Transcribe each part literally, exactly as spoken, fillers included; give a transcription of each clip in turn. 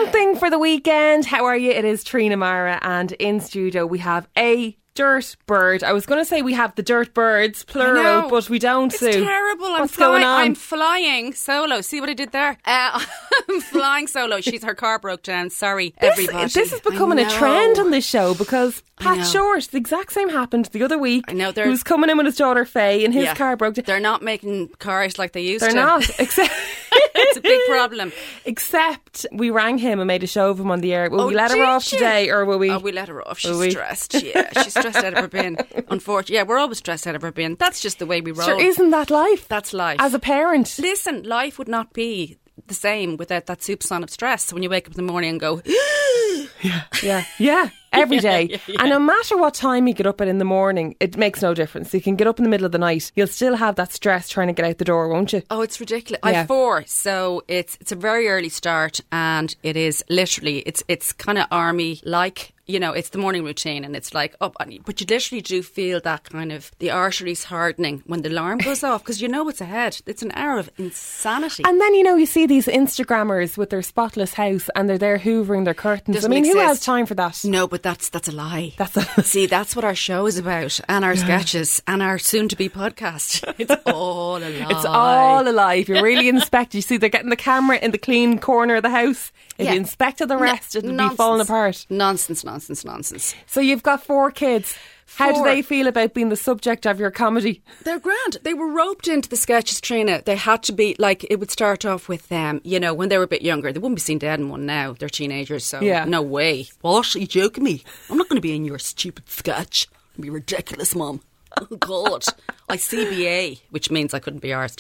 Something for the weekend. How are you? It is Trina Mara, and in studio we have a dirt bird. I was going to say we have the dirt birds, plural, but we don't. It's Sue. terrible. I'm What's fly- going on? I'm flying solo. See what I did there? Uh, I'm flying solo. She's her car broke down. Sorry, This, everybody. this is becoming a trend on this show because Pat Short, the exact same happened the other week. I know. They're, who's coming in with his daughter Faye, and his yeah, car broke down. They're not making cars like they used They're to. They're not. Except it's a big problem. Except we rang him and made a show of him on the air. Will oh, we let her off you? today, or will we? Oh, we let her off. She's will stressed. Yeah, she's stressed out of her bin. Unfortunately, yeah, we're always stressed out of our bin. That's just the way we roll. Sure, isn't that life? That's life. As a parent. Listen, life would not be the same without that soupçon of stress. When you wake up in the morning and go, yeah, yeah, yeah, every day. Yeah, yeah, yeah. And no matter what time you get up at in the morning, it makes no difference. You can get up in the middle of the night, you'll still have that stress trying to get out the door, won't you? Oh, it's ridiculous. Yeah. I have four, so it's it's a very early start, and it is literally it's it's kind of army like. You know, it's the morning routine, and it's like up, and, but you literally do feel that kind of the arteries hardening when the alarm goes off, because you know what's ahead. It's an hour of insanity. And then, you know, you see these Instagrammers with their spotless house, and they're there hoovering their curtains. Doesn't I mean, exist. who has time for that? No, but that's that's a lie. That's a See, that's what our show is about, and our sketches, and our soon-to-be podcast. It's all a lie. It's all a lie. If you really inspect, you see they're getting the camera in the clean corner of the house. If yeah. you inspected the rest, no, it'd nonsense. be falling apart. Nonsense, nonsense, nonsense. So you've got four kids. How do Four. they feel about being the subject of your comedy? They're grand. They were roped into the sketches, Trina. They had to be, like, it would start off with them, you know, when they were a bit younger. They wouldn't be seen dead in one now. They're teenagers, so yeah. no way. What? Are you joking me? I'm not going to be in your stupid sketch. It'd be ridiculous, Mum. Oh, God. I C B A, which means I couldn't be arsed.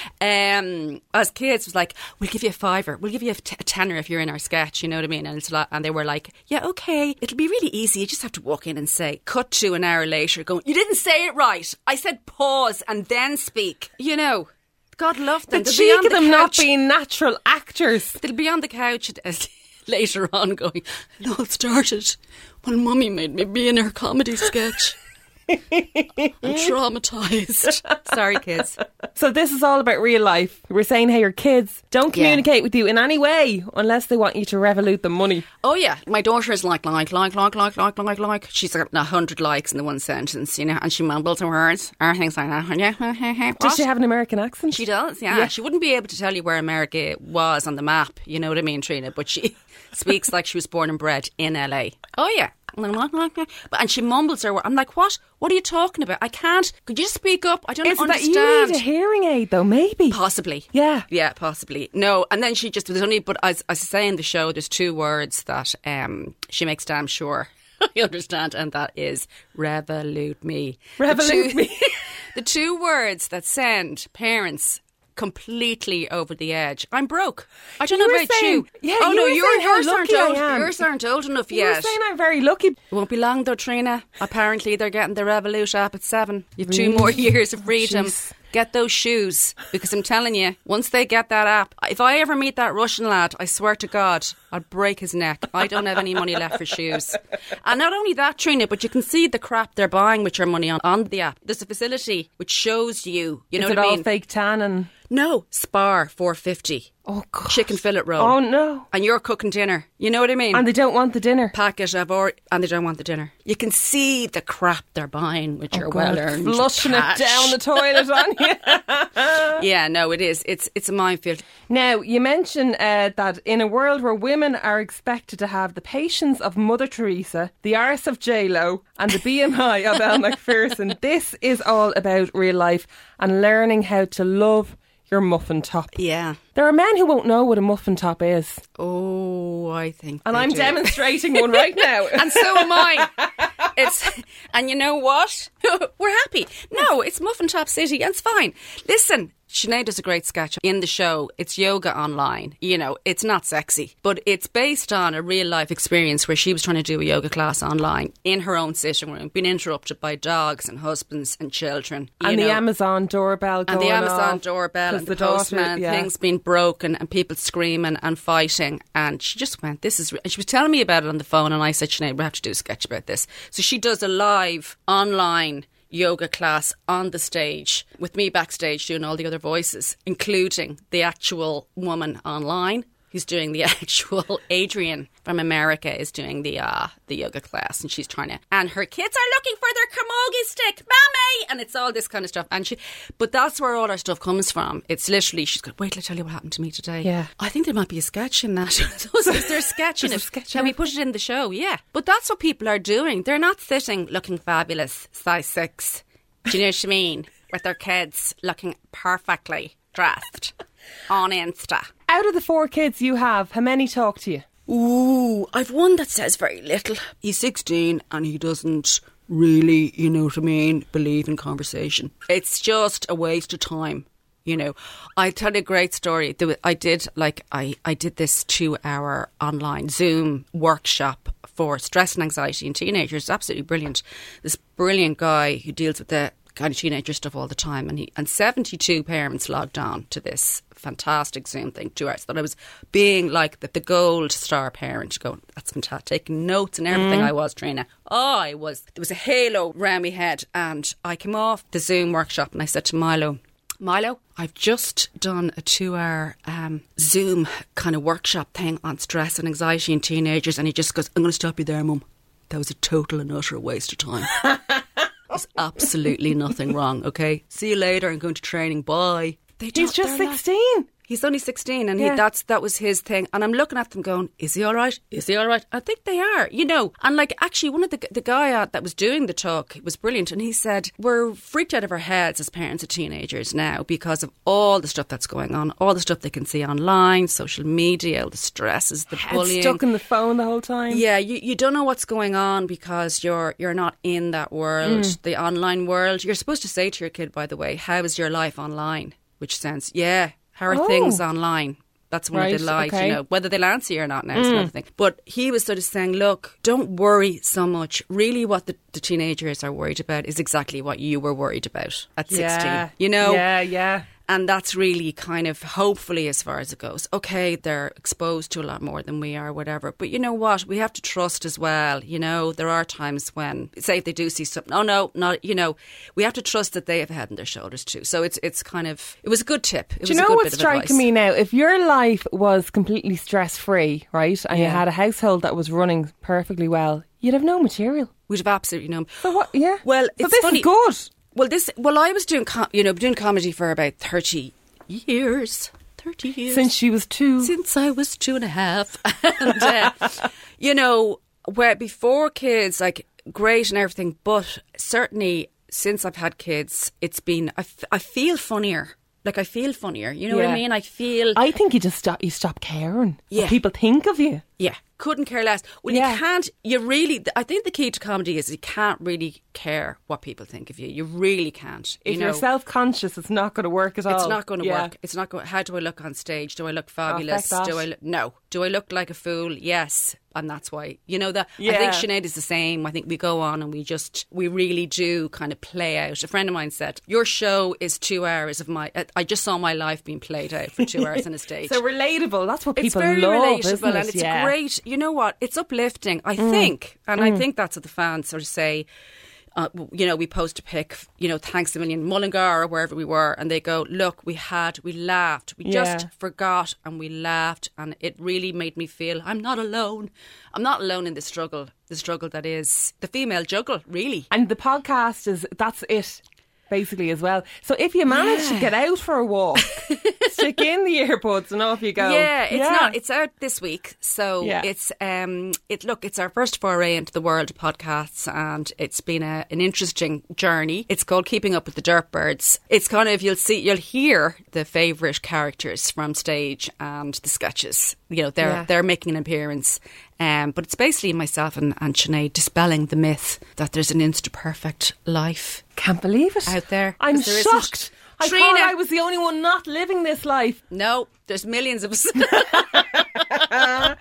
Um, as kids, it was like, we'll give you a fiver. We'll give you a, t- a tenner if you're in our sketch, you know what I mean? And, it's like, and they were like, yeah, okay. It'll be really easy. You just have to walk in and say, cut to an hour later going, you didn't say it right. I said pause and then speak. You know, God love them. The They'll be cheek on of the them not couch. being natural actors. They'll be on the couch later on going, it all started when Mummy made me be in her comedy sketch. I'm traumatised. Sorry, kids. So this is all about real life. We're saying, hey, your kids don't communicate yeah. with you in any way unless they want you to revolute the money. Oh yeah, my daughter is like like like like like like like like. She's got a hundred likes in the one sentence, you know, and she mumbles her words or things like that. Yeah. Does she have an American accent? She does. Yeah. yeah. She wouldn't be able to tell you where America was on the map. You know what I mean, Trina? But she speaks like she was born and bred in L A. Oh yeah. And she mumbles her word. I'm like, what? What are you talking about? I can't. Could you speak up? I don't Is understand. That you need a hearing aid, though? Maybe. Possibly. Yeah. Yeah, possibly. No, and then she just, there's only, but as, as I say in the show, there's two words that um, she makes damn sure I understand, and that is revolute me. Revolute the two, me. The two words that send parents completely over the edge. I'm broke. I don't you know about saying, you. Yeah, oh you no, were your, yours aren't old. I am. Yours aren't old enough you yet. You were saying I'm very lucky. It won't be long though, Trina. Apparently they're getting the Revolut app at seven. You've really? two more years of freedom. Oh, get those shoes, because I'm telling you, once they get that app, if I ever meet that Russian lad, I swear to God, I'll break his neck. I don't have any money left for shoes. And not only that, Trina, but you can see the crap they're buying with your money on, on the app. There's a facility which shows you, you know Is what it I mean? all fake tan and... No, Spar four fifty. Oh, God. Chicken fillet roll. Oh, no. And you're cooking dinner. You know what I mean? And they don't want the dinner. Packet of, or, and they don't want the dinner. You can see the crap they're buying with oh, your God, well-earned flushing cash. it down the toilet on you. Yeah, no, it is. It's it's a minefield. Now, you mentioned uh, that in a world where women are expected to have the patience of Mother Teresa, the arse of J-Lo, and the B M I of Elle Macpherson, this is all about real life and learning how to love your muffin top. Yeah. There are men who won't know what a muffin top is. Oh, I think And they I'm do. demonstrating one right now. And so am I. It's and you know what? We're happy. No, it's Muffin Top City and it's fine. Listen, Sinead does a great sketch in the show. It's yoga online. You know, it's not sexy, but it's based on a real life experience where she was trying to do a yoga class online in her own sitting room, being interrupted by dogs and husbands and children. You and know. the Amazon doorbell going And the Amazon off doorbell and the, the postman, daughter, yeah. things being broken and people screaming and fighting. And she just went, this is... Re-. And she was telling me about it on the phone and I said, Sinead, we have to do a sketch about this. So she does a live online yoga class on the stage with me backstage doing all the other voices, including the actual woman online who's doing the actual Adrian from America is doing the uh, the yoga class, and she's trying to, and her kids are looking for their camogie stick, mommy, and it's all this kind of stuff. And she, but that's where all our stuff comes from. It's literally, she's going, wait till I tell you what happened to me today. Yeah. I think there might be a sketch in that. Is there a sketch in it? Sketch Can we put it in the show? Yeah. But that's what people are doing. They're not sitting looking fabulous, size six. Do you know what I mean? With their kids looking perfectly dressed on Insta. Out of the four kids you have, how many talk to you? Ooh, I've one that says very little. He's sixteen and he doesn't really, you know what I mean, believe in conversation. It's just a waste of time. You know, I'll tell you a great story. There was, I did like I, I did this two hour online Zoom workshop for stress and anxiety in teenagers. It's absolutely brilliant. This brilliant guy who deals with the kind of teenager stuff all the time, and he and seventy-two parents logged on to this fantastic Zoom thing, two hours. That I was being like the, the gold star parent, going, that's fantastic, taking notes and everything. Mm. I was, Trina. Oh, I was. There was a halo round my head, and I came off the Zoom workshop and I said to Milo, Milo, I've just done a two-hour um, Zoom kind of workshop thing on stress and anxiety in teenagers, and he just goes, I'm going to stop you there, Mum. That was a total and utter waste of time. There's absolutely nothing wrong, okay? See you later, I'm going to training, bye. They He's just sixteen. Like, he's only sixteen, and yeah. he, that's that was his thing. And I'm looking at them going, is he all right? Is he all right? I think they are, you know. And like, actually, one of the the guy uh, that was doing the talk was brilliant, and he said, we're freaked out of our heads as parents of teenagers now because of all the stuff that's going on, all the stuff they can see online, social media, all the stresses, the Head bullying. Stuck in the phone the whole time. Yeah, you, you don't know what's going on because you're you're not in that world, mm. the online world. You're supposed to say to your kid, by the way, how is your life online? Which sounds, yeah, how are oh. things online? That's one right, of the lies, okay. you know, whether they'll answer you or not now is mm. another thing. But he was sort of saying, look, don't worry so much. Really what the, the teenagers are worried about is exactly what you were worried about at yeah. sixteen. You know? Yeah, yeah. And that's really kind of, hopefully, as far as it goes. Okay, they're exposed to a lot more than we are, whatever. But you know what? We have to trust as well. You know, there are times when, say if they do see something, oh no, not, you know, we have to trust that they have a head on their shoulders too. So it's it's kind of, it was a good tip. It do was you know a good what's bit of striking advice. me now? If your life was completely stress-free, right, and Yeah. you had a household that was running perfectly well, you'd have no material. We'd have absolutely no. So what? Yeah. Well, so it's this funny. is good. Well, this, well, I was doing, com- you know, doing comedy for about thirty years. thirty years. Since she was two. Since I was two and a half. and, uh, you know, where before kids, like, great and everything, but certainly since I've had kids, it's been, I, f- I feel funnier. Like, I feel funnier. You know Yeah. what I mean? I feel... I think you just stop, you stop caring Yeah. what people think of you. Yeah. Couldn't care less. Well, Yeah. you can't, you really, I think the key to comedy is you can't really care what people think of you. You really can't. You If know, you're self-conscious, it's not going to work at all. it's not going to Yeah. work. It's not going, how do I look on stage? Do I look Oh, feck fabulous? that. do I look, no. Do I look like a fool? Yes. And that's why, you know, that I Yeah. think Sinead is the same. I think we go on and we just, we really do kind of play out. A friend of mine said, your show is two hours of my, I just saw my life being played out for two hours on a stage. So relatable. That's what It's people very love, relatable isn't it? and it's Yeah. great. You know what? It's uplifting, I Mm. think. And I think that's what the fans sort of say. Uh, you know, we post a pic, you know, thanks a million, Mullingar or wherever we were, and they go, look, we had, we laughed, we Yeah. just forgot and we laughed, and it really made me feel I'm not alone. I'm not alone in the struggle, the struggle that is the female juggle, really. And the podcast is, that's it, basically, as well. So if you manage Yeah. to get out for a walk, stick in the earbuds and off you go. Yeah, it's not. It's out this week, so Yeah. it's um. It look, it's our first foray into the world of podcasts, and it's been a, an interesting journey. It's called Keeping Up with the Dirtbirds. It's kind of you'll see, you'll hear the favourite characters from stage and the sketches. You know, they're Yeah. they're making an appearance. Um, but it's basically myself and, and Sinead dispelling the myth that there's an insta perfect life Can't believe it. out there. I'm 'Cause there isn't. shocked. I Trina. thought I was the only one not living this life. No, there's millions of us.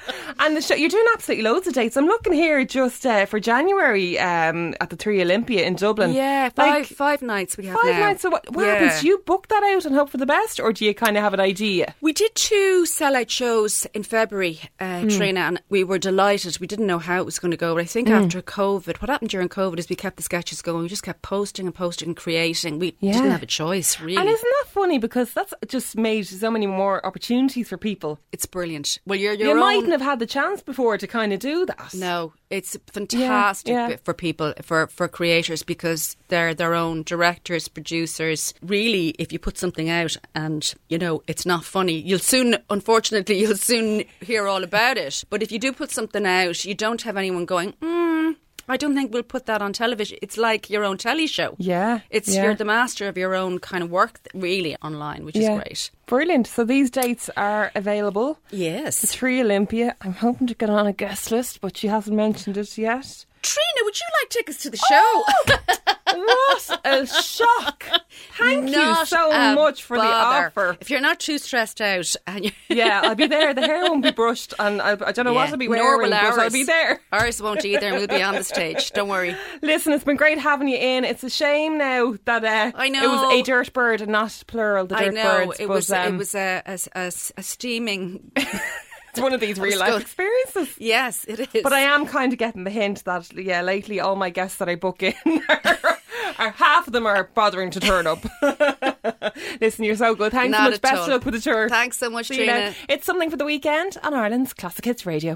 And the show, you're doing absolutely loads of dates. I'm looking here just uh, for January um, at the Three Olympia in Dublin. Yeah, five Like, five nights we have Five now. nights. So what, what Yeah. happens? Do you book that out and hope for the best, or do you kind of have an idea? We did two sellout shows in February, uh, Mm. Trina, and we were delighted. We didn't know how it was going to go, but I think Mm. after COVID, what happened during COVID is we kept the sketches going. We just kept posting and posting and creating. We Yeah. didn't have a choice, really. And isn't that funny? Because that's just made so many more opportunities for people. It's brilliant. Well, you're your You own. mightn't have had the chance before to kind of do that. No, it's fantastic Yeah, yeah. for people, for, for creators, because they're their own directors, producers. Really, if you put something out and, you know, it's not funny, you'll soon, unfortunately, you'll soon hear all about it. But if you do put something out, you don't have anyone going, hmm, I don't think we'll put that on television. It's like your own telly show. Yeah. It's yeah. you're the master of your own kind of work, really, online, which Yeah. is great. Brilliant. So these dates are available. Yes. The Three Olympia. I'm hoping to get on a guest list, but she hasn't mentioned it yet. Trina, would you like tickets to the show? What a shock. Thank you Not so a much for bother. the offer. If you're not too stressed out and you're Yeah, I'll be there. The hair won't be brushed, and I, I don't know what I'll be Nor wearing, will but I'll ours. be there. Ours won't either, and we'll be on the stage. Don't worry. Listen, it's been great having you in. It's a shame now that uh, I know. it was a dirt bird and not plural, the dirt I know birds. it but, was um, it was a, a, a, a steaming. it's one of these real life good. experiences. Yes, it is. But I am kind of getting the hint that, yeah, lately all my guests that I book in are, are half of them are bothering to turn up. Listen, you're so good. Thanks Not so much. at Best all. of luck with the tour. Thanks so much, See you now. Trina. It's Something for the Weekend on Ireland's Classic Hits Radio.